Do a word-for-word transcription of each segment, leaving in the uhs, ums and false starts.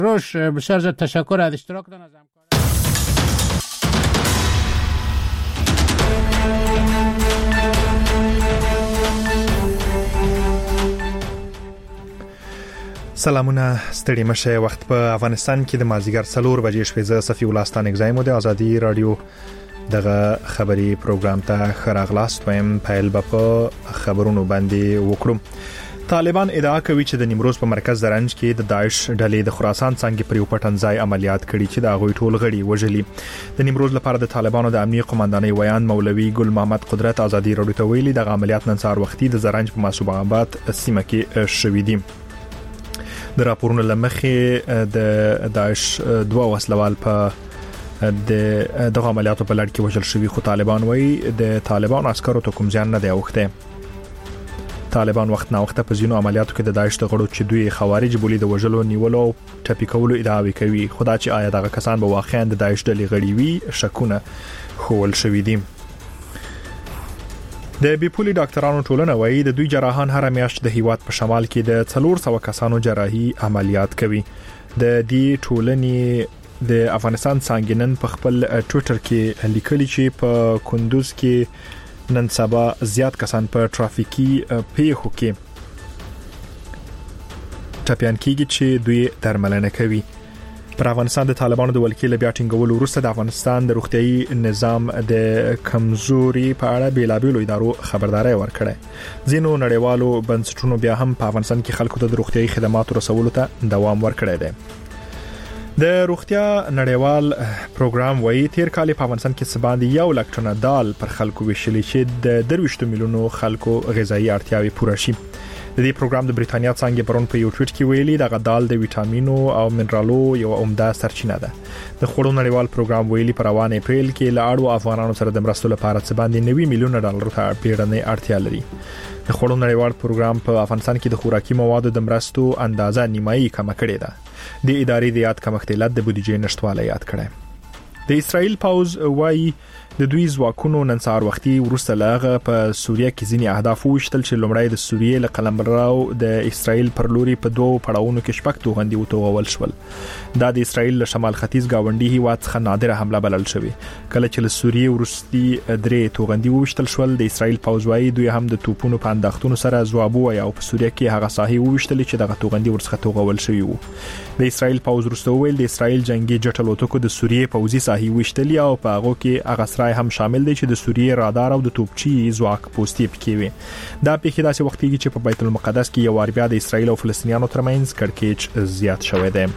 روش بسیار زیاد تشکر از اشتراکتان از همکاری. سلامونه ستړي مشه. وخت په افغانستان کې د مازیګر څلور بجې شپې ز صفی ولستان اگزایم د ازادي رادیو دغه خبري پروګرام ته خراغلاست ويم پایل په خبرونو باندې وکړم. طالبان ادعا کوي چې د نیمروز په مرکز زرنج کې د داعش ډلې د خراسان څنګه پر یو پټنځای عملیات کړي چې د غوي ټول غړي وژلي. د نیمروز لپاره د طالبانو د امنیه قومندانۍ ویان مولوي ګل محمد قدرت ازادي رادیو ته ویلي د عملیات نن سهار وختي د زرنج په مسوبه آباد سیمه کې شوې دي. د راپورونو لمخې د داعش دوه وسلوال په د دغه عملیاتو په لړ کې وژل شوی، خو طالبان وایي د طالبان عسکرو ته کوم ځان نه دی اوخته. طالبان وخت نه وخت په ځینو عملیاتو کې د داعش د غړو چې دوی خوارج بولی د وژلو نیولو ټپي کولو ادعاوې کوي، خدا چې آیا دغه کسان به واقعا د داعش ډلې غړي وي شکونه خول شوی دي. د بیپولي ډاکټرانو ټولنه وایي د دوی جراحان هر میاشت د هیواد په شمال کې د څلور سوه کسانو جراحي عملیات کوي. د دې ټولنې د افغانستان څنګهنن په خپل ټوئیټر کې لیکلي چې په کندوز کې نن سبا زیات کسان په ترافیکي پیښو کې ټپيان کیږي چې دوی درملنه کوي. پر افغانستان د طالبانو د ولکې بیا ټینګولو وروسته د افغانستان د روغتيایي نظام د کمزوري په اړه بیلابېلو ادارو خبرداري ورکړه. ځینو نړیوالو بنسټونو بیا هم په افغانستان کې خلکو ته د روغتيایي خدماتو رسولو ته دوام ورکړی دی. د روغتیا نړیوال پروګرام وایي تیر کال په افغانستان کې سباندې یو لک ټنه دال پر خلکو ویشلې چې د درويشت میلیونو خلکو غذایی اړتیاوې پوره شي. د دې پروګرام د بریټانیا څنګه پرون په یو ټویټ کې ویلي د غدال د ویټامینو او منرالو یو عمده سرچینه ده. د خوړو نړیوال پروګرام ویلي پر روان اپریل کې له اړو افغانانو سره د مرستو لپاره سباندې نوي میلیون ډالر ته پیړنې اړتیا لري. د خوړو نړیوال پروګرام په افغانستان کې د خوراکي موادو د مرستو اندازه نیمایي کم کړې ده. د ادارې د یاد کمښت علت د بودیجې نشټواله یاد کړه. د اسرائیل پاوز وایي د دوی ځواکونو نن سهار وختي ورسته لاغه په سوریه کې ځینی اهداف وشتل چې لومړی د سوریه له قلمرو د اسرائیل پر لوري په دوه پړاوونو کې شپږ توغندي وتوغول شول. دا د اسرائیل له شمال ختیځ گاونډي هیواد څخه نادره حمله بلل شوې. کله چې له سوریه ورستي درې توغندي وشتل شول د اسرائیل پاوز وایي دوی هم د توپونو په انداختونو سره ځواب وایي او په سوریه کې هغه ساحې وشتل چې دغه توغندي ورڅخه توغول شوی وو. د اسرائیل پاوز ورسته ویل د اسرائیل جنگي جټ الوتکو د سوریه پوځي ساحې وشتل او په هغه کې هغه سرای هم شامل دي چې د سوریه رادار او د توپچی ځواک پوسټي پکې وي. دا په خلاص وخت کې چې په بیت المقدس کې یو وار بیا د اسرائیل او فلسطینیانو ترمنځ کړکېچ زیات شوی دی.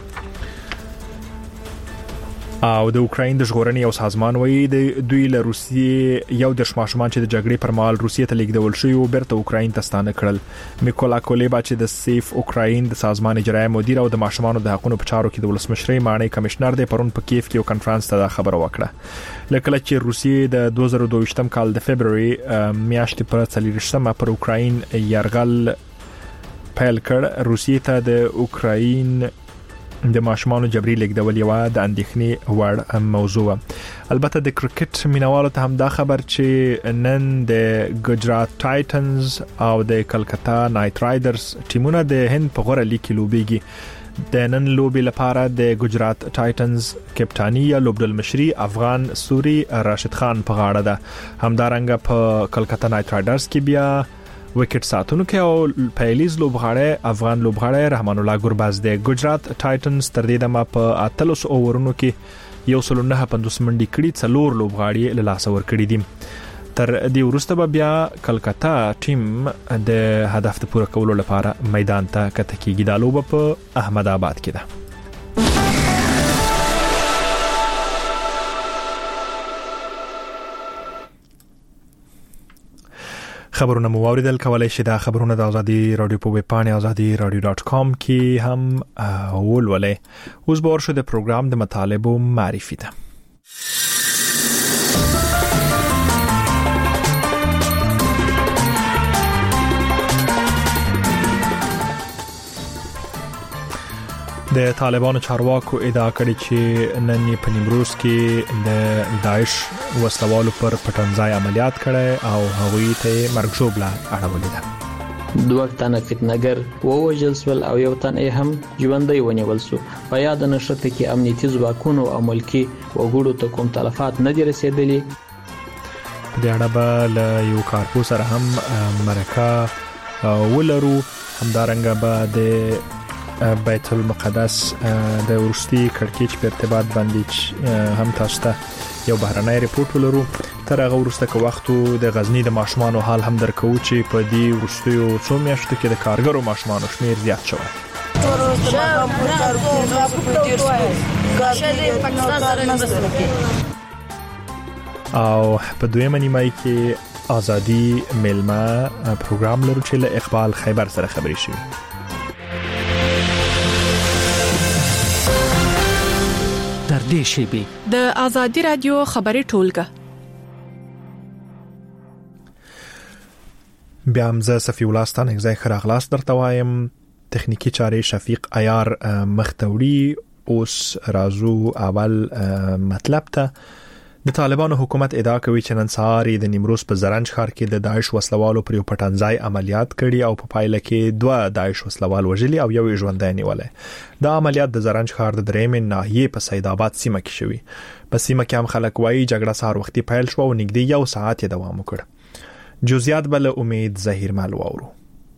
او د اوکراین د ژغورنې یو سازمان وایي د دوی له روسیې یو د شماشمان چې د جګړې پر مهال روسیې ته لیږدول شوی او بیرته اوکراین ته ستانه کړل. میکولا کولیبا چې د سیف اوکراین د سازمان اجرایي مدیر او د ماشومانو د حقوقو په چارو کې د ولسمشرۍ معني کمشنر دی پرون په کیف کې یو کانفرنس ته خبر وکړه. لکه چې روسیې د دوه زره دوه ویشتم کال د فبرवरी میاشتې پر څلورشتمه پر اوکراین یرغل پیل کړ. روسیې ته د اوکراین د ماشومانو جبري لیږدول یو د اندېښنې وړ موضوع. البته د کرکټ مینوالو ته هم دا خبر چې نن د ګجرات ټایټنز او د کلکتا نایټ رایډرز ټیمونه د هند په غوړه لیګ کې لوبېږي. د نن لوبي لپاره د ګجرات ټایټنز کپټانی یا لوبډلمشري افغان سوري راشد خان په غاړه ده. همدارنګه په کلکتا نایټ رایډرز کې بیا وکټ ساتونکو کې او پیلیز لوبغاړی افغان لوبغاړی رحمان الله ګرباز دی. ګجرات ټایټنز تر دې دمه په اتلس اوورونو کې یو سل نه پنځوس منډي کړي څلور لوبغاړي له لاس ور کړي دي. تر دې وروسته بیا کلکتا ټیم د هدف ته پوره کولو لپاره میدان ته کته کېږي. د لوب په احمد آباد کې ده. خبرونه مو اوریدل. کولای شئ دا خبرونه د ازادي رادیو په ویب پاڼه ازادي رادیو ډاټ کام کې هم ولولئ. اوس به ورشو د پروګرام د مطالبو معرفي ده. د طالبانو چارواکو ادعا کړې چې نن په نیمروز کې د داعش وسلوالو پر پټنځای عملیات کړي او هغوی ته مرګ ژوبله اړولې ده. دوه تنه فتنه‌ګر ووژل شول او یو تن یې هم ژوندی ونیول شو. په یاد نشته کې امنیتي ځواکونو او ملکي وګړو ته کوم تلفات نه دي رسیدلي. په دې اړه به له یو کارپو سره هم مرکه ولرو. همدارنګه به د بیت المقدس د ورستي کړکېچ په ارتباط باندې هم تاسو ته یو بهرنی ریپورت ولرو. تر هغه وروسته که وخت د غزنی د ماشومانو حال هم درکو چې په دې ورستیو څو میاشتو کې د کارګرو ماشومانو شمیر زیات شوی. او په دویمه نیمه کې ازادي ملما پروګرام لرو چې له اقبال خیبر سره خبرې شي. در دې شیبه د ازادي رادیو خبري ټولګه بیا هم زه صفی الله ستان اگزای خراغلاس درته وایم. تخنیکی چاره شفیق عیار مختوری. اوس رازو اول مطلب ته. د طالبانو حکومت ادعا کوي چې نن سهار د نیمروز په زرنج ښار کې د داعش وسلوالو پر یو پټنځای عملیات کړي او په پایله کې دوه داعش وسلوال وژلي او یو ژوندی نیولې. دا عملیات د زرنج ښار د درېمې ناحیې په سید آباد سیمه کې شوی. په سیمه کې هم خلک وایي جګړه سهار وختي پیل شو او نږدې یو ساعت یې دوام وکړ. جزئیات بل امید ظهیر مال وورو.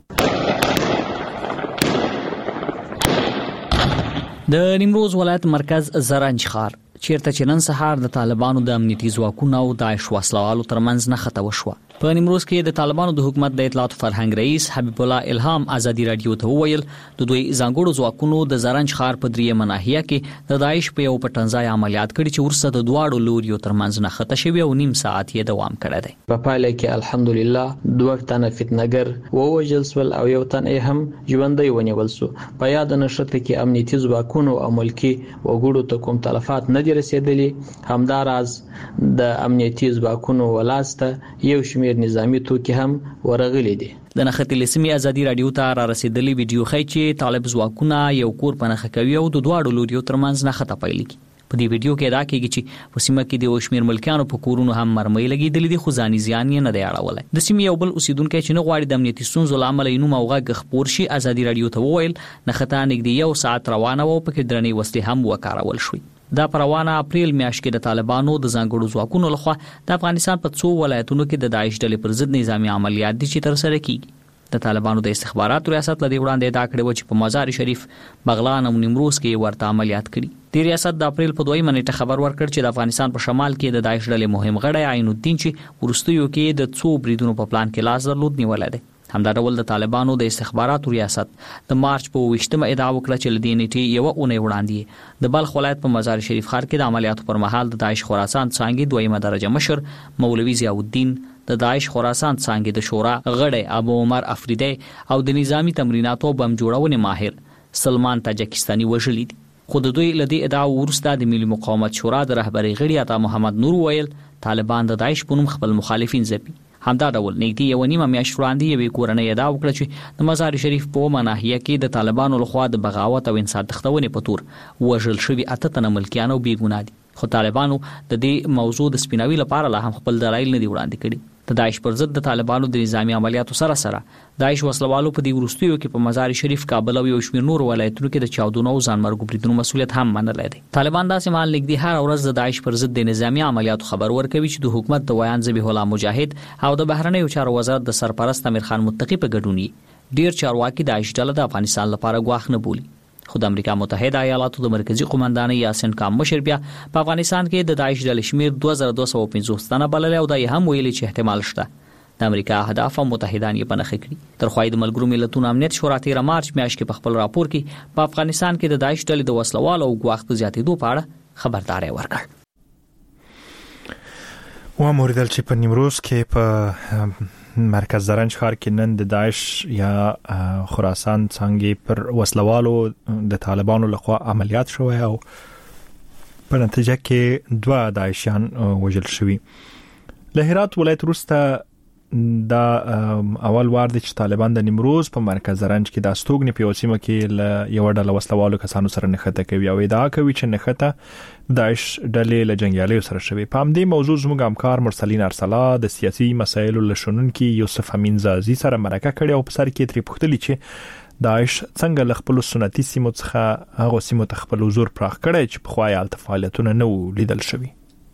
د نیمروز ولایت مرکز زرنج ښار چیرته چې نن سهار د طالبانو د امنیتي ځواکونو او داعش وسلوالو ترمنځ نه خطا وشوه. په نیمروز کې د طالبانو د حکومت د اطلاعات فرهنګ رئیس حبیب الله الهام ازادي رادیو ته وویل د دوی ځانګړو ځواکونو د زرنج ښار په دریمه ناحیه کې د داعش په یو پټنځای عملیات کړي چې ورسره د دواړو لوریو ترمنځ نه خطا شوی او نیم ساعت یې دوام کړی دی. په پایله کې الحمدلله دوه تنه فتنه‌ګر ووژل شول او یو تن یې هم ژوندی ونیول شو. په یاد نشته کې امنیتي ځواکونو او ملکي وګړو ته کوم تلفات نه دي رسیدلي. همداراز د امنیتي ځواکونو ولاسته یو شمېر نظامی توکي هم ورغلي دي. د نښتې لسمي ازادي رادیو ته را رسیدلی ویډیو ښیي چې طالب ځواکونه یو کور په نښه کوي او د دواړو لوریو ترمنځ نه خطا پیل کی. په دې ویډیو کې دا کېږي چې په سیمه کې د وشمیر ملکانو په کورونو هم مرمۍ لګېدلې دي خو ځاني زیان یې نه دی اړولی. د سیمې یو بل اوسیدونکی چې نه غواړي د امنیتي ستونزو له امله یې نوم او غږ خپور شي ازادي رادیو ته وویل نښته نږدې یو ساعت روانه وه او پکې درنې وسلې هم وکارول شوې. دا په روانه اپریل میاشت کې د طالبانو د ځانګړو ځواکونو لخوا د افغانستان په څو ولایتونو کې د داعش ډلې پر ضد نظامي عملیات دي چې ترسره کیږي. د طالبانو د استخباراتو ریاست لدی وړاندې ادعا کړې و چې په مزار شریف، بغلان او نیمروز کې ورته عملیات کړي. د ریاست د اپریل په دویمه نیټه خبر ورکړ چې د افغانستان په شمال کې د داعش ډلې مهم غړی عین الدین چې ورستیو کې د څو بریدونو په پلان کې لاس درلود نیولای دی. همدا ډول د طالبانو د استخباراتو ریاست د مارچ په ویشتمه ادعا وکړه چې لدې نیټې یو اونۍ وړاندې د بلخ ولایت په مزار شریف ښار کې د عملیاتو پر مهال د داعش خراسان څانګې دویمه درجه مشر مولوي ضیاء الدین، د داعش خراسان څانګې د شورا غړی ابو عمر افریدی او د نظامی تمریناتو بم جوړونې ماهر سلمان تاجکستاني وژلي دي. خو د دوی لدې ادعا وروسته د ملي مقاومت شورا د رهبرۍ غړي عطا محمد نور ویل طالبان د داعش په نوم خپل مخالفین ځپي. همدا ډول نږدې یو نیمه میاشت وړاندې یوې کورنۍ ادعا وکړه چې د مزار شریف په اومه ناحیه کې د طالبانو لخوا د بغاوت او انسان تښتونې په تور وژل شوي اته تنه ملکیان او بېګناه دي. خو طالبانو د دې موضوع د سپیناوي لپاره لا هم خپل دلایل نه دي وړاندې کړي. د داعش پر ضد د طالبانو د نظامی عملیاتو سره سره داعش وسلوالو په دې وروستیو کې په مزار شریف، کابل او یو شمېر نور ولایتونو کې د چاودنو او ځانمرګو بریدونو مسؤلیت هم منلی دی. طالبان داسې مهال نږدې هره ورځ د داعش پر ضد د نظامی عملیاتو خبر ورکوي چې د حکومت د ویان ذبیح الله مجاهد او د بهرنیو چارو وزارت د سرپرست امیر خان متقی په ګډون ډیر چارواکي داعش ډله د افغانستان لپاره ګواښ نه بولي. خو د امریکا متحده ایالاتو د مرکزی قومندان یاسین کام مشر بیا په افغانستان کې د داعش ډلې شمیر دوه زره دوه سوه پنځوس تنه بللی او دا یې هم ویلي چې احتمال شته د امریکا اهداف او متحدان یې په نښه کړي. تر خوا د ملګرو ملتونو امنیت شورا تیره مارچ میاشت کې په خپل راپور کې په افغانستان کې د داعش ډلې د وسلوالو او ګواښ په زیاتېدو په اړه خبرداری ورکړ. وموریدل چې په نیمروز کې په مرکز زرنج ښار کې نن د داعش یا خراسان څانګې پر وسلوالو د طالبانو لخوا عملیات شوی او په نتیجه کې دوه داعشیان وژل شوي. له هرات ولایت وروسته دا اول وار د طالبان د نیمروز په مرکز رنج کې د استوګنې په سیمه کې یو ډله وسلوالو کسانو سره نښته کوي او ادعا کوي چې نښته داعش ډلې له جنگیالیو سره شوی. په همدې موضوع زموږ همکار مرسلین ارسلا د سیاسي مسایلو لشنونکي یوسف امین زازي سره مرکه کړې او په سر کې ترې پوښتنه چې داعش څنګه ل خپل سنتي سیمو څخه هغه سیمو ته خپل حضور پراخ کړی چې په خوای الته فعالیتونه نه لیدل شوی.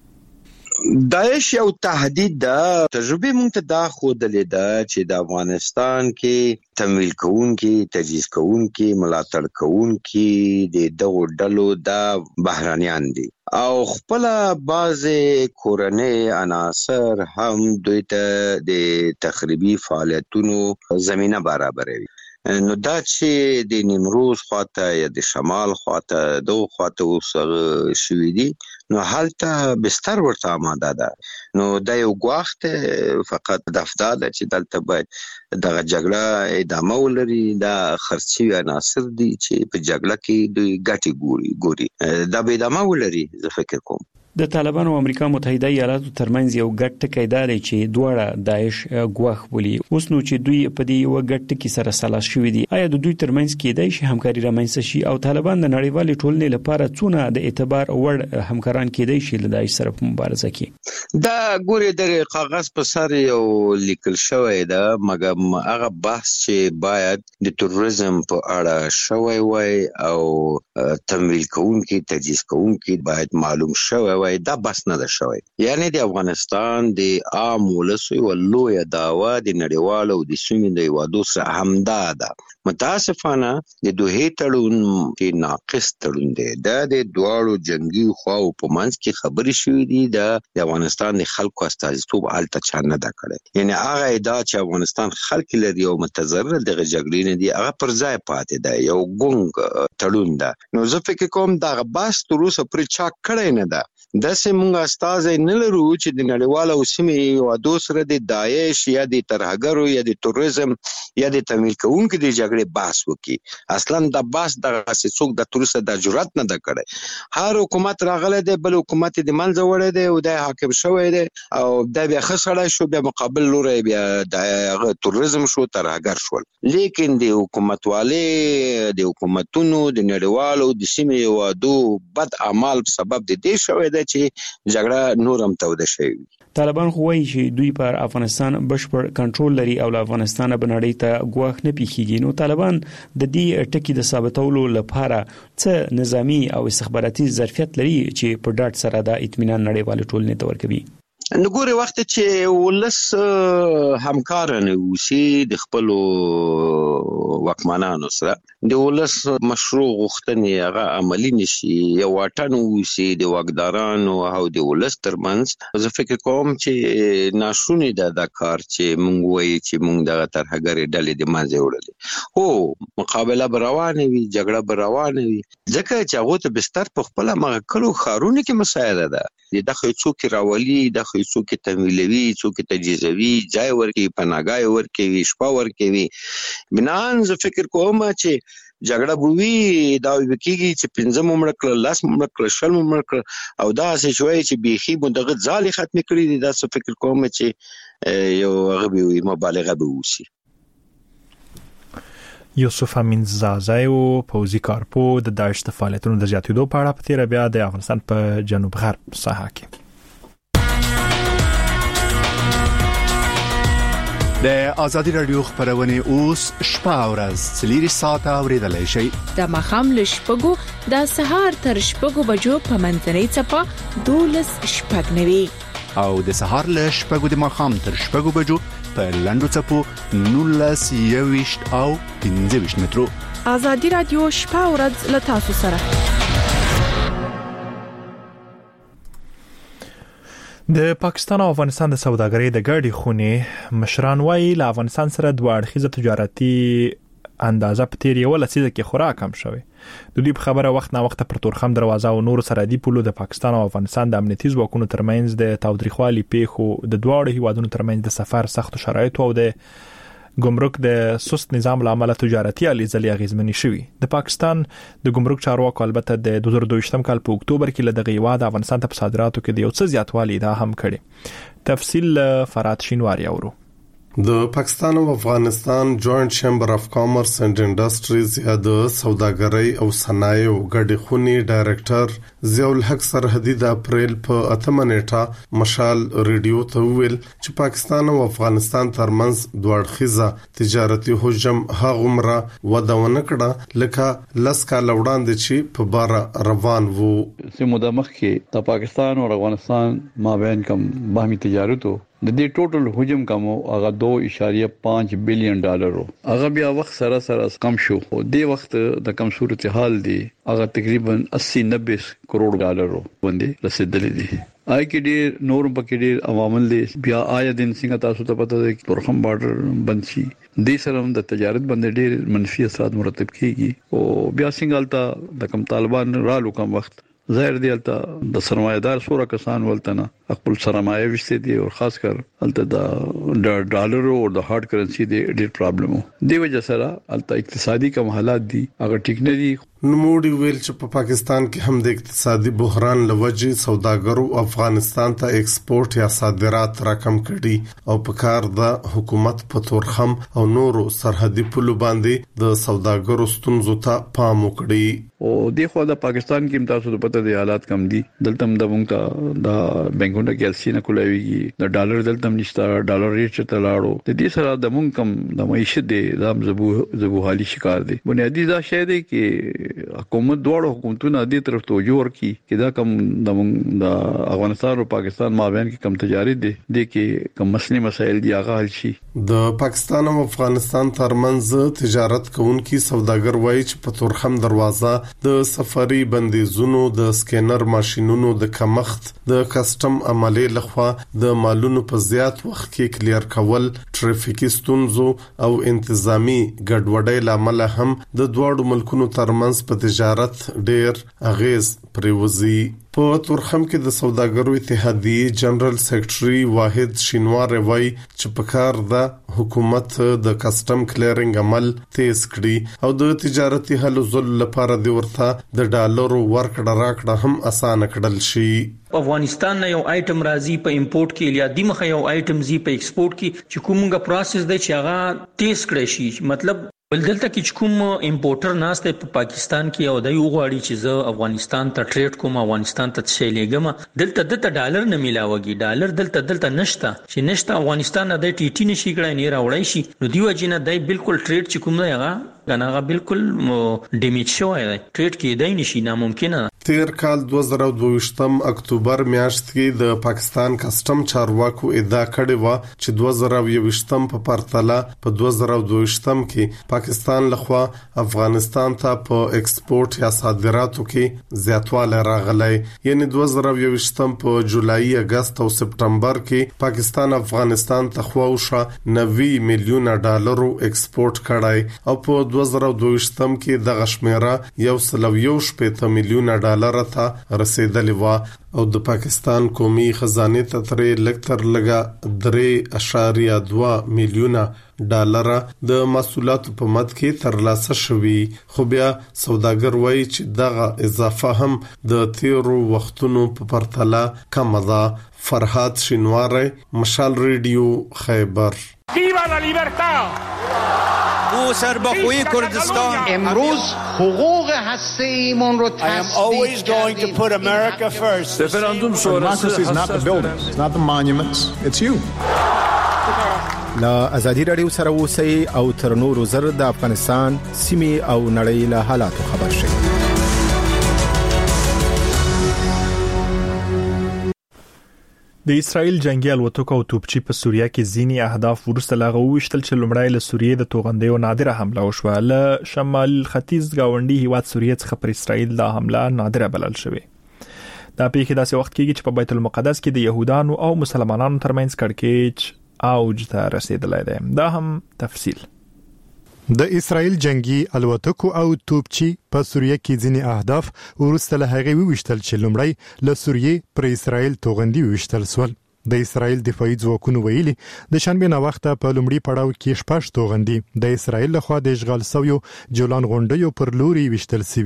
داعش یو تهدید ده. تجربه مونږ ته دا خودلې ده چې د افغانستان کې تمویل کوونکي، تجهیز کوونکي، ملاتړ کوونکي د دغو ډلو د بهرانيان دي او خپل بعض کورنۍ عناصر هم دوی ته د تخریبي فعالیتونو زمينه برابروي. نو دا چې د نیمروز خواته یا د شمال خواته دوه خواته وسغه شوې دي نو حالته بستر ورته آماده ده. نو دا یو غواخت فقط د افداد چې دلته باید دغه جګړه ادامه ولري. دا خرچي عناصر دي چې په جګړه کې دوی ګټي ګوري ګوري دا به ادامه ولري. زه فکر کوم د طالبانو او امریکا متحده ایالاتو ترمنځ یو ګډ ټکی دی چې دواړه داعش غواخ بولي. اوس نو چې دوی په دې یو ګډ ټکی سره سلاس شوي دي، آیا د دوی ترمنځ کېدای شي همکاري رامنځته شي او طالبان د نړیوالې ټولنې لپاره څونه د اعتبار وړ همکاران کېدای شي له داعش سره په مبارزه کې؟ دا ګوري د کاغذ په سر یو لیکل شوی ده، مګر هغه بحث چې باید د تروریزم په اړه شوی وای او تمویل کوونکي، تجهیز کوونکي باید معلوم شوی وای، دا بس نه ده شوی. یعنی د افغانستان د عام ولسو او لوی داوا د نړیوالو د سیمې د وادو سره همدا ده. متاسفانه د دوه تړون کې ناقص تړون دی. دا د دواړو جنگي خواو په منځ کې خبرې شوې دي. د افغانستان د خلکو استازیتوب الته چا نه ده کړی. یعنی هغه ادعا چې افغانستان خلک لري او متضرر دغه جګړې نه دي هغه پر ځای پاتې ده. یو ګونګ تړون ده. نو زه فکر کوم دا بس تر اوسه پر چا کړی نه ده. داسې مونږ استاد نه لرو چې د نړیوالو سیمې وادو سره د داعش یا د ترهګرو یا د تروریزم یا د تمویل کوونکو د جګړې بحث وکړي. اصلا د بحث دغه څوک د تروسه د جرأت نه ده کړی. هر حکومت راغلی دی، بل حکومت د منځ وړی دی او د حاکم شوی دی او د بیا خسړای شو، بیا مقابل لوري بیا د تروریزم شو، ترهګر شول. لیکن د حکومت والي د حکومتونو د نړیوالو د سیمې وادو بد اعمال په سبب د دې شوی دی چې جګړه نورم توده شوی. طالبان خو وایي چې دوی پر افغانستان بشپړ کنټرول لري او له افغانستان به نړۍ ته ګواښ نه پیښیږي. نو طالبان د دې ټکی د ثابتولو لپاره څه نظامی او استخباراتي ظرفیت لري چې په ډاټ سره د اطمینان نړیوال ټولنې ته ورکوي؟ نګوري وخت چې ولس همکار نه وسی د خپل وکمانانو سره د ولس مشروع غوښتنې هغه عملی نشي، یو واټن وسی د واکدارانو او د ولس ترمنځ. زه فکر کوم چې ناشونی ده د کار چې مونږ وایي چې مونږ دغه ترهګرې ډلې د منځه وړلې. هو مقابله به روانه وي، جګړه به روانه وي، ځکه چې هغه ته بستر په خپل مغکلو خارونه کې مسایله ده. د خو څوک راولي، د خو څوک تمویلوي، څوک تجهیزوي، ځای ورکوي، پناهګاه ورکوي، شپه ورکوي. بنان زه فکر کوم چې جګړه بوي دا وکیږي چې پنځه ممړ کړ، لاس ممړ کړ، شل ممړ کړ او دا څه شوی چې بيخي مدغه ځالې ختم کړی دي. دا څه فکر کوم چې یو غبي مبالغه به وشي. یوسف امین زازي او پوزي کارپو د داعش د فعالیتونو د زیاتېدو په اړه په تیر بیا د افغانستان په جنوب غرب ساحه کې د ازادي رادیو خبرونه اوس شپه او ورځ څلور ساعته اوریدلای شئ. د مخام لشپګو د سهار تر شپږو بجو په منځنۍ چپه دولس شپږ نوي او د سهار لشپګو د مخام تر شپږو بجو په لندو چپو نولس یويشت او پنځه ویشت مترو. ازادي رادیو شپه او ورځ له تاسو سره. د پاکستان او افغانستان د سوداګرۍ د ګډې خونې مشران وايي له افغانستان سره دوه اړخیزه تجارتي اندازه په تیر یو لسیزه کې خورا کم شوی. د دې په خبره وخت نا وخت پر تورخم دروازه او نور سرحدي پولو د پاکستان او افغانستان د امنیتي ځواکونو ترمنځ د تاوتریخوالي پیښو د دواړو هیوادونو ترمنځ د سفر سخت شرایط او د ګمرک د سست نظام لامل تجارتي الیزلي اغیزمنې شوی. د پاکستان د ګمرک چارواکو البته د دوه زره دوه کال په اکتوبر کې له دغه هیواد افغانستان ته په صادراتو کې د یو څه زیاتوالی دا هم کړي. تفصیل فرات شینواری اورو. د پاکستان او افغانستان جوائنٹ چیمبر اف کامرس اینڈ انډستریز یا د سوداګرۍ او صنایعو ګډې خونې ډایرکټر ضیاء الحق سرحدي د اپریل په اتمه نیټه مشال ریډیو ته ویل چې پاکستان او افغانستان ترمنځ دوه اړخیزه تجارتي حجم هغومره وده ونه کړه لکه لس کاله وړاندې چې په بار روان وو. سمو د مخ کې د پاکستان او افغانستان مابین کوم باهمي تجارتو د دې ټوټل حجم کوم هغه دو اشاریه پنځه بلین ډالر هغه بیا وخت سره سره کم شو او د وخت د کم صورتحال دی هغه تقریبا اسی نوي کروڑ ډالر باندې رسیدلې دي. آی کې ډیر نور پکې ډیر عوامل دي بیا آیا دین څنګه تاسو ته پته ده چې تورخم بارډر بند شي د سره د تجارت باندې ډیر منفي اثرات مرتب کیږي او بیا څنګه الته د کم طالبان رالو کم وخت ظاهر دی الته د سرمایدار سوره کسان ولته نه خپل سرمایه وشته دي او خاص کر الته د ډالر او د هارد کرنسي دی ډیر پرابلم دی وجه سره الته اقتصادي کوم حالات دي هغه ټیک نه دي. نوموړي ویل چې په پاکستان کې هم د اقتصادي بحران لوجې سوداګرو افغانستان ته ایکسپورت یا صادرات راکم کړي او په کار د حکومت په تورخم او نورو سرحدي پولو باندې د سوداګرو ستونزو ته پام وکړي. او دغه د پاکستان کې تاسو ته پته دي حالات کم دي دلته د مونږه د بانکونو کې السینه کولایږي د ډالر دلته نشته ډالر ریټ ته لاړو د دې سره د مونږ کم د معیشت دي د زبو زبو حالي شکار دي. بنیادی دا شی دی کې حکومت دوړو حکومتونه دې طرف توجه ورکړي چې دا کم د د افغانستان او پاکستان مابین کې کم تجارت دي د کې کم مسلې مسایل دي هغه حل شي. د پاکستان او افغانستان ترمنځ تجارت کوونکي سوداګر وایي چې په تورخم دروازه د سفري بندیزونو د سکینر ماشينونو د کمښت د کسٹم عملې لخوا د مالونو په زیات وخت کې کلیر کول ټریفیکي ستونزو او انتظامی ګډوډۍ لامل هم د دوه ملکونو ترمنځ په تجارت ډیر اغیز پریوزي. په تورخم کې د سوداګرو اتحادیه جنرال سیکریټري واحد شینوار وایي چې په کار د حکومت د کسٹم کلیرینګ عمل تیز کړي او د تجارتي حل زل لپاره د ورته د ډالرو ورکړه راکړه هم اسانه کړل شي. افغانستان نه یو آیټم راځي په امپورټ کې یا د مخه یو آیټم زی په ایکسپورټ کې چې کومه پروسس دی چې هغه تیز کړی شي. مطلب ولدلته کې کوم امپورټر ناشته په پاکستان کې او د یو غواړي چې زه افغانستان ته ټریډ کوم افغانستان ته شي لګم دلته د ډالر نه میلاوږي ډالر دلته دلته نشته چې نشته افغانستان د ټي ټي نشي کړای نه راوړی شي نو دیو جن دای بالکل ټریډ چې کوم نه هغه غنغه بالکل ډیمیج شوی دی ټریډ کې دی نشي ناممکنه. تیر کال دوه زره دوه اکتوبر میاشت کې د پاکستان کسٹم چارواکو ادعا کړې و چې دوه زره یوویشتم په پرتله په دوه زره دوه کې پاکستان لخوا افغانستان ته په ایکسپورت یا صادراتو کې زیاتوالی راغلی. یعنی دوه زره یوویشتم په جولای اگست او سپټمبر کې پاکستان افغانستان ته خواوشه نوي میلیونه ډالرو ایکسپورت کړای او په دوه زره دوه کې د غشمیره یو سلو یو شپږ میلیونه ډالر ته رسیدلی و او د پاکستان قومي خزانه ته ترې لکتر لګا درې اشاریه دوه میلیونه ډالر د محصولاتو په مد کې ترلاسه شوي. خو بیا سوداګر وایي چې دغه اضافه هم د تیرو وختونو په پرتله کم ده. فرهاد شینواری مشال ریډیو خیبر. ویوا لا لیبرتا او سربخوی کردستان امروز حقوق هسته‌ایمون رو I am always going to put America first. Referendum sonrası is not the buildings, it's not the monuments, it's you. لا ازادي رادیو سره اوسئ او تر نورو زر د افغانستان سیمه او نړۍ له حالاتو خبر شئ. د اسرائیل جنگي الوتکو او توپچي په سوریه کې ځینی اهداف ورسته لغوه وشتل چې لمړی له سوریې د توغندیو نادره حمله وشوه. له شمال ختیځ گاونډي هیواد سوریې څخه پر اسرائیل د حمله نادره بلل شوې. دا پیښه داسې وخت کېږي چې په بیت المقدس کې د يهودانو او مسلمانانو ترمنځ کړکېچ اوج ته رسیدلی دی. دا هم تفصیل. د اسرائیل جنگي الوتکو او توپچي په سوریه کې ځینی اهداف ورسته له هغه وشتل چې لمړی له سوریې پر اسرائیل توغندي وشتل سول. د اسرائیل دفاعي ځواکونو ویلي د شنبه نه وخته په لمړي پړاو کې شپږ توغندي د اسرائیل لخوا د اشغال شویو جولان غونډیو پر لوري وشتل سوي دي.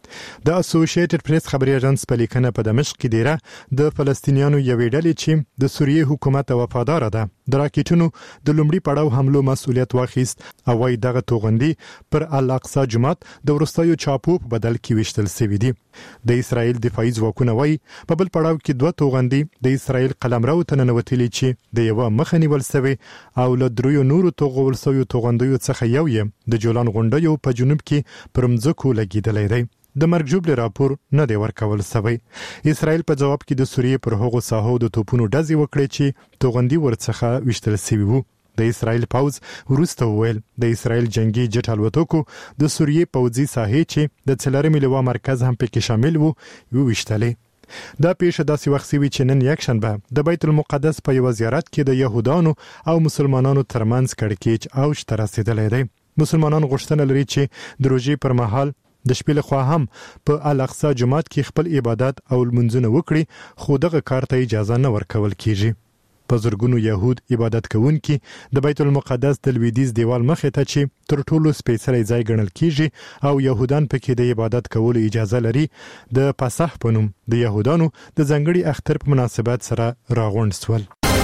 د اسوسییټډ پریس خبري اژانس په لیکنه په دمشق کې ډیره د فلسطینیانو یوې ډلې چې د سوریې حکومت وفادار ده د راکټونو د لومړي پړاو حملو مسؤلیت واخیست او وايي دغه توغندي پر الاقصی جومات د ورستیو چاپو په بدل کې وشتل شوی دي د اسرایل دفاعي ځواکونه وايي په بل پړاو کې دوه توغندي د اسرایل قلمرو ته ننوتلي چې د یو مخه نیول شوی او له دریو نورو توغول شوی توغندیو څخه یو یې د جولان غونډیو په جنوب کې پرمځکو لګیدلې دی د مرګ جوړ راپور نه دی ورکول شوی اسرایل په جواب کې د سوریې پر هغو ساحو د توپونو ډزې وکړې چې توغندي ورڅخه وشتل شوی وو د اسرایل پوز وروسته وویل د اسرایل جنگي جټ الوتکو د سوریې پوځي ساحې چې د څلورمې لوا مرکز هم پکې شامل وو وویشتلې دا پیښه داسې وخت سوي چې نن یکشنبه د بیت المقدس په یو زیارت کې د يهودانو او مسلمانانو ترمنځ کړکېچ اوج ته رسیدلی دی مسلمانان غوښتنه لري چې د روژې پر مهال د شپې لخوا هم په الاقصی جومات کې خپل عبادت او لمونځونه وکړي خو دغه کار ته اجازه نه ورکول کیږي په زرګونو يهود عبادت کوونکي د بیت المقدس د لویدیز دیوال مخې ته چې تر ټولو سپیڅلی ځای ګڼل کیږي او يهودان پکې د عبادت کولو اجازه لري د پسح په نوم د يهودانو د ځنګړي اختر په مناسبت سره راغونډ شول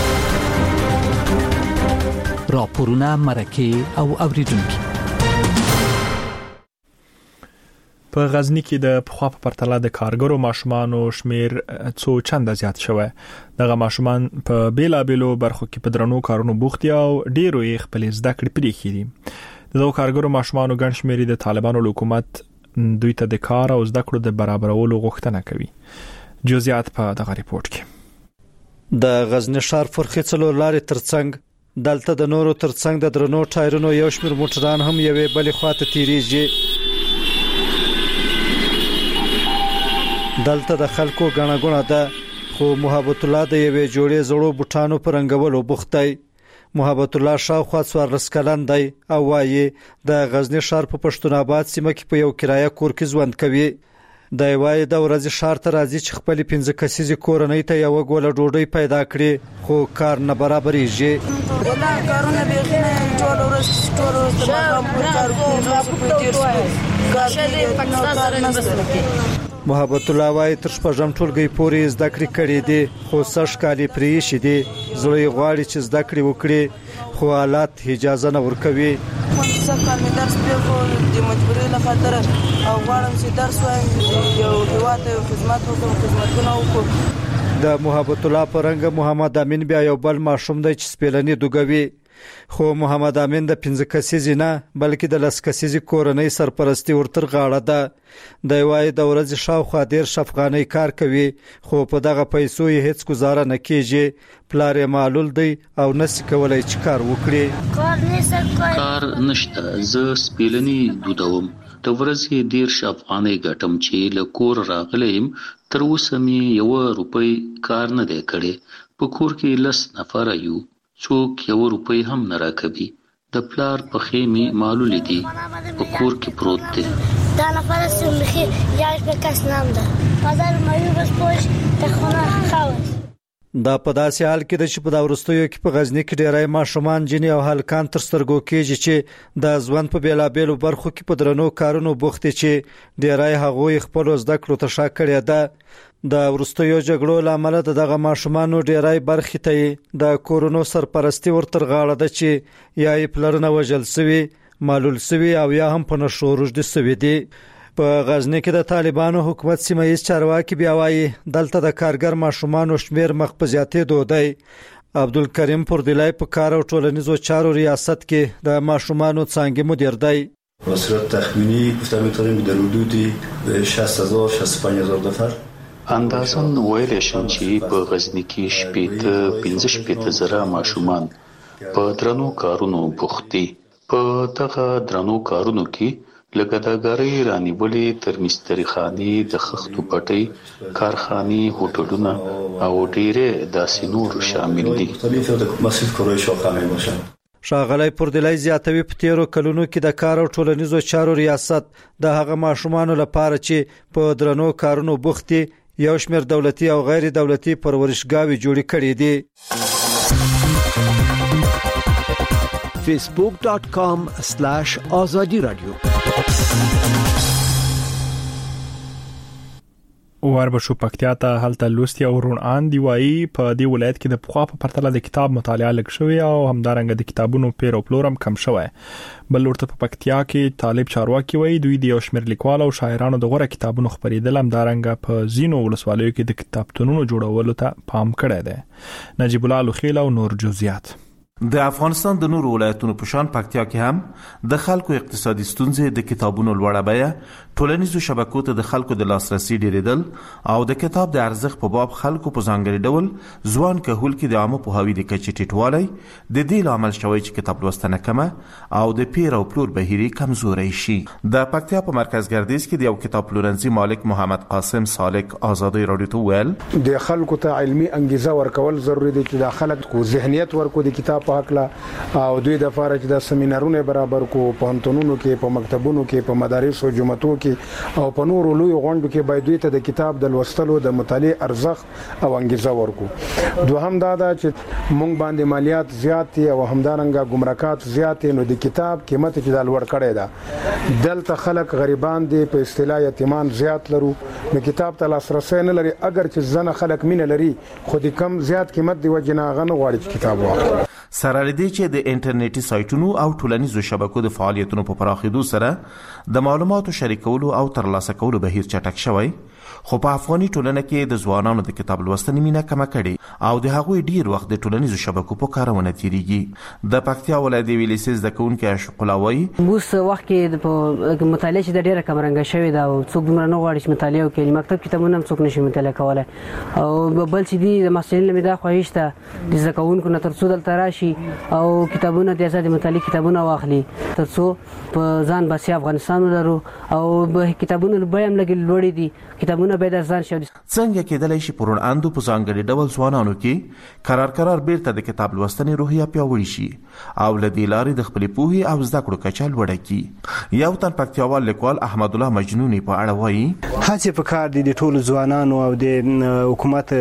راپورونه مرکه او اوریدونکو په غزنی کې د پخوا په پرتله د کارګرو ماشومانو شمیر څو چنده زیات شوی دغه ماشومان په بیلابېلو برخو کې په درنو کارونو بوخت دي او ډیرو یې خپل زده کړې پرې کړي دغه کارګرو ماشومانو ګڼ شمیر د طالبانو حکومت دوی ته د کار او زده کړو د برابرولو غوښتنه کوي جزئیات په دغه ریپورت کې د غزنی ښار فرخي څلور لارې ترڅنګ دلته د نورو ترڅنګ د درنو ټایرونو یو شمیر موټران هم یوې بلې خواته تیریږي دلته د خلکو غڼه غونه ده خو محبت الله د یوې جوړې زړو بوټانو پر رنګولو بوخت دی محبت الله شاوخوا څوارلس کلن دی او وايي د غزنی ښار په پښتون آباد سیمه کې په یو کرایه کور کې ژوند کوي د وايي د ورځې ښار ته راځي چې خپل پنځه کسیزه کورنۍ ته یو غوله ډوډۍ پیدا کړي خو کار نه برابرېږي ولا کارونه به نه ټول ورځ ټول ورځ د مقام پر کار کوي محبت الله وايي تر شپږم ټولګي پورې زده کړې کړې دي خو سږ کالي پرې شي دي زړې غواړي چې زده کړې وکړي خو حالات اجازه نه ورکوي څه کال مې درس په د مجبورۍ له خاطر او غواړم چې درس وایم یو هیواد ته خدمت وکړم خدمتونه وکړم د محبت الله پرنګ محمد امین بیا یو بل ماشوم دی چې سپېلنی دوګوي خو محمد امین د پنځه کسیزې نه بلکې د لس کسیزې کورنۍ سرپرستی ورتر غاړه ده د وايي د ورځې شاوخوا ډیر شفقانه کار کوي خو په دغه پیسو یې هیڅ گزاره نه کیږي پلار یې معلول دی او نسی کولای چې کار وکړي کار نشته زه سپېلنی دودوم د ورځې ډیر شفقانه ګټم چې له کور راغلم تر اوسه مې یو روپۍ کار نه دی کړی په کور کې لس نفر یو څوک یو روپۍ هم نه راکوي د پلار په خېمې معلول دي په کور کې پروت دی دا نفر سمخي یاش په کس نام ده بازار مې بس پوش ته خونه خاوس دا په داسې حال کې د چې په دا ورستیو کې په غزنی کې ډیرای ماشومان جنې او هلکان تر سترګو کېږي چې د ځوان په بیلابېلو برخو کې په درنو کارونو بوخت چې ډیرای هغوی خپل زده کړو ته شا کړی ده د ورستیو جګړو لامل دغه ماشومان ډیرای برخې ته د کورونو سرپرستی ورتر غاړه ده چې یا یې پلرنه وجل سوي معلول سوي او یا هم په نشو روجدي سوي دي په غزنی کې د طالبانو حکومت سیمه ییز چارواکي بیا وايي دلته د کارګر ماشومان شمیر مخ په زیاتې دودای عبدالکریم پردلای په کار او ټولنیزو چارو ریاست کې د ماشومانو څنګه مدیر دی به صورت تخمینی گفتم میتونیم در حدود شصت هزار شصت و پنج هزار نفر اندازن ویل شم چې په غزنی کې شپېته پنځه شپېته زره ماشومان په درنو کارونو بوخت دي په دغه درنو کارونو کې لګداګری رانیولې تر مستری خاني د خښتو پټي کارخاني هوټلونه او ډیره داسې نور شامل دي شاغلی پردلای زیاتوي په تیرو کلونو کې د کار او ټولنیزو چارو ریاست د هغه ماشومانو لپاره چې په درنو کارونو بوخت دي یو شمېر دولتي او غیر دولتي پرورشګاوي جوړې کړې دي facebook dot com slash azadi radio وربشو پکتیا ته هلته لوستي او رون ان دی وایي په دې ولایت کې د پخوا په پرتله د کتاب مطالعه لږ شوی او همدارنګه د کتابونو پیر او پلورم کم شوی. بل ورته په پکتیا کې طالب چارواکي وایي دوی د یو شمېر لیکوال او شاعرانو د غوړه کتابونو خبرېدل همدارنګه په زینو ولسوالیو کې د کتابتونونو جوړولو ته پام کړی دی. نجیب الله لوخیل او نور جزئیات. د افغانستان د نورو ولایتونو په شان پکتیا کې هم د خلکو اقتصادي ستونزې د کتابونو لوړه بیه، ټولنیزو شبکو ته د خلکو د لاسرسي ډیریدل او د کتاب د ارزښت په باب خلکو په ځانګړي ډول ځوان کهول کې د عامه پوهاوي د کچې ټیټوالی د دې لامل شوی چې کتاب لوستنه کمه او د پیر او پلور بهیري کمزوري شي. د پکتیا په مرکز ګردیز کې د یو کتاب پلورنځي مالک محمد قاسم سالک آزادۍ رادیو ته ویل د خلکو ته علمي انګیزه ورکول ضروری دي چې د خلکو ذهنیت ورکو د کتاب حقلا او دوی د فارغ د سیمینارونو برابر کو په انټونونو کې په مکتبونو کې په مدارس او جمعتو کې او په نورو لوی غونډو کې باید دوی ته د کتاب د لوستلو د مطالعه ارزښت او انګیزه ورکو. دوهم دا ده چې مونږ باندې مالیات زیات دي او همدارنګه ګمرکات زیات نو د کتاب قیمت چې د لوړ کړي ده. دلته خلک غریبان دي په اصطلاح یتیمان زیات لرو نو کتاب ته لاسرسي نه لري. اگر چې زنه خلک مینه لري خو د کم زیات قیمت دی وجنه غن غواړي چې کتاب واخلي. سره لدی چې د انټرنیټي سایټونو او ټولنیزو شبکو د فعالیتونو په پراخېدو سره د معلوماتو شریکولو او ترلاسه کولو بهیر چټک شوی، خو په افغاني ټولنه کې د ځوانانو د کتاب لوستنې مینه کمه کړي او د هغوی ډیر وخت د ټولنیزو شبکو په کارونه تیریږي. د پکتیا ولایت د ویلیسز د کونکي عاشق الله وایي اوس وخت کې په مطالعه چې د ډیره کمرنګ شوی دا او څوک دومره نه غواړي چې مطالعه وکړي. مکتب کتابونه هم څوک نشي مطالعه کولای او بل چې دی د مسلې لمه دا خواهشته د زکونکو نه تر څو دل تراشي او کتابونه د آزاد مطالعه کتابونه واخلي تر څو په ځان باسي افغانستان ولرو او به کتابونه به هم لګي لوړې دي کتابونه به د ځان شو. څنګه کېدلای شي پرون اندو په ځانګړي ډول ځوانانو کې قرار قرار بیرته د کتاب لوستنې روحیه پیاوړې شي او لدې لارې د خپل پوهې او زده کړو کچه لوړه کړي. یو تن پکتیاوال لیکوال احمد الله مجنونی په اړه وایي هڅه په کار دي د ټولو ځوانانو او د حکومت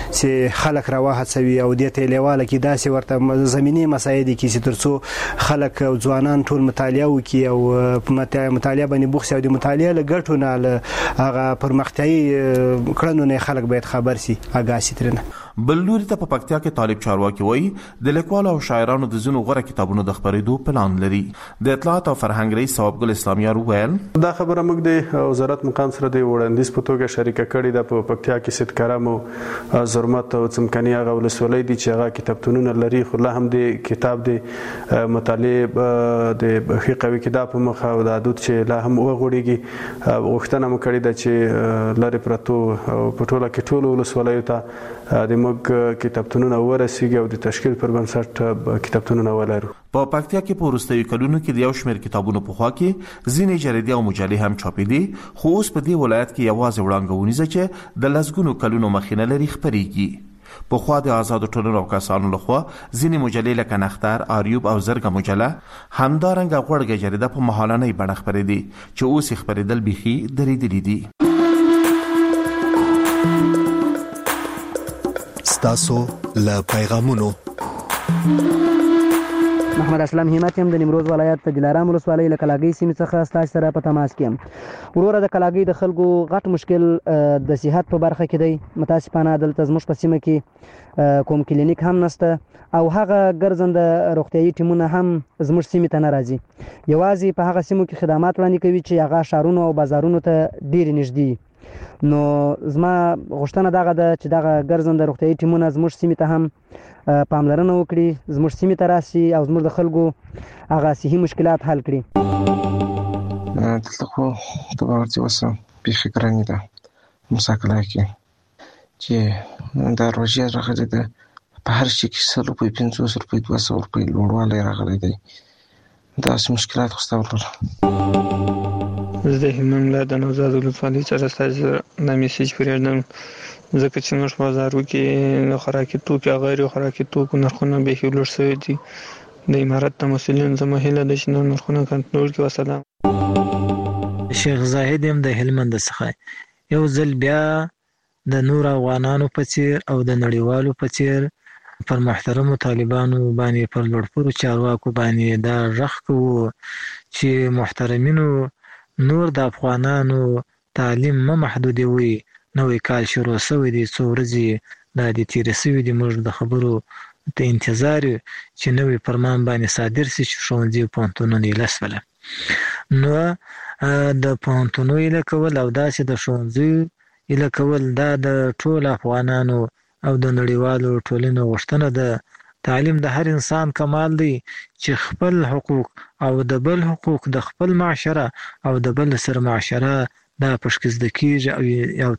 چې خلک راوهڅوي او د تلیواله کې داسې ورته زمینی مسایل دي چې ترڅو خلک او ځوانان ټول مطالعه وکړي او مطالعه باندې بوخت او د مطالعه لګټونه له هغه پرمختیايي کړنو نه خلک باید خبر سي اګاه سي ترنه. بل لوري ته په پکتیا کې طالب چارواکي وایي د لیکوالو او شاعرانو د زینو غوړه کتابونو د خبرېدو پلان لري. د اطلاعات او فرهنګ رئیس ثواب ګل اسلامیار ویل دا خبره موږ د وزارت مقام سره د وړاندیز په توګه شریکه کړې ده. په پکتیا کې سید کرم او زرمت او څمکني هغه ولسوالۍ دي چې هغه کتابتونونه لري خو لا هم د کتاب د مطالعه د فقهي کتاب په مخ او د عادت چې لا هم وغوړيږي. غوښتنه مو کړې ده چې لارې پرتو په ټوله کې ټول ولسوالۍ ته د موږ کتابتونونه ورسیږي او د تشکیل پر بنسټ کتابتونونه ولرو. په پکتیا کې په وروستیو کلونو کې د یو شمېر کتابونو په خوا کې ځینې جریدې او مجلې هم چاپېدې خو اوس په دې ولایت کې یوازې وړاندوونیزه چې د لسګونو کلونو مخینه لري خپرېږي. په خوا د آزادو ټولنو او کسانو لخوا ځینې مجلې لکه نختر، آریوب او زرګه مجله همدارنګه غوړګه جریده په مهالنۍ بڼه خپرېدې چې اوس یې خپرېدل بیخي درېدلي دي. تاسو له پیغامونو محمد اسلام همت هم د نیمروز ولایت د دلارام ولسوالۍ له کلاګۍ سیمې څخه ستاسو سره په تماس کې یم. وروره د کلاګۍ د خلکو غټ مشکل د صحت په برخه کې دی. متاسفانه دلته زموږ په سیمه کې کوم کلینیک هم نشته او هغه ګرځنده روغتیايي ټیمونه هم زموږ سیمې ته نه راځي. یوازې په هغه سیمو کې خدمات وړاندې کوي چې هغه شهرونو او بازارونو ته ډېرې نږدې. نو زما غوښتنه دغه ده چې دغه ګرځنده روغتیايي ټیمونه زموږ سیمې ته هم پاملرنه وکړي، زموږ سیمې ته راشي او زموږ د خلکو هغه صحي مشکلات حل کړي. دلته خو ته به ورته اوس بیخي ګرانې ده مساکله کې چې دا روژې راغلې ده په هر شي کې سل روپۍ پنځوس روپۍ دوه سوه روپۍ لوړوالی راغلی دی. داسې مشکلات خو ستا ورلره زه د هلمند ولایت د نوزاد ولسوالۍ څخه ستاسو دا میسیج پرېږدم ځکه چې زموږ په بازارو کې د خوراکي توکو او غیر خوراکي توکو نرخونه بیخي لوړ شوي دي. د امارت د مسؤلینو زما هیله ده چې نرخونه کنټرول کړي. وسلام. شیخ زاهد یم د هلمند څخه. یو ځل بیا د نور افغانانو په څیر او د نړیوالو په څیر پر محترمو طالبانو باندې پر لوړپوړو چارواکو باندې دا غږ کوو چې محترمینو نور د افغانانو تعلیم مه محدودوي نوې کال شروع شوی دی، څو ورځې دا د تېرې شوي دي. موږ د خبرو ته انتظار یو چې نوې فرمان باندې صادر شي چې ښوونځي او پوهنتونونه ایله شوله. نو د پوهنتونو ایله کول او داسې د ښوونځیو ایله کول دا د ټولو افغانانو او د نړیوالو ټولنو غوښتنه ده. تعلیم د هر انسان کمال دی چې خپل حقوق او د بل حقوق د خپل معاشره او د بل سره معاشره دا پشکې زده کېږي او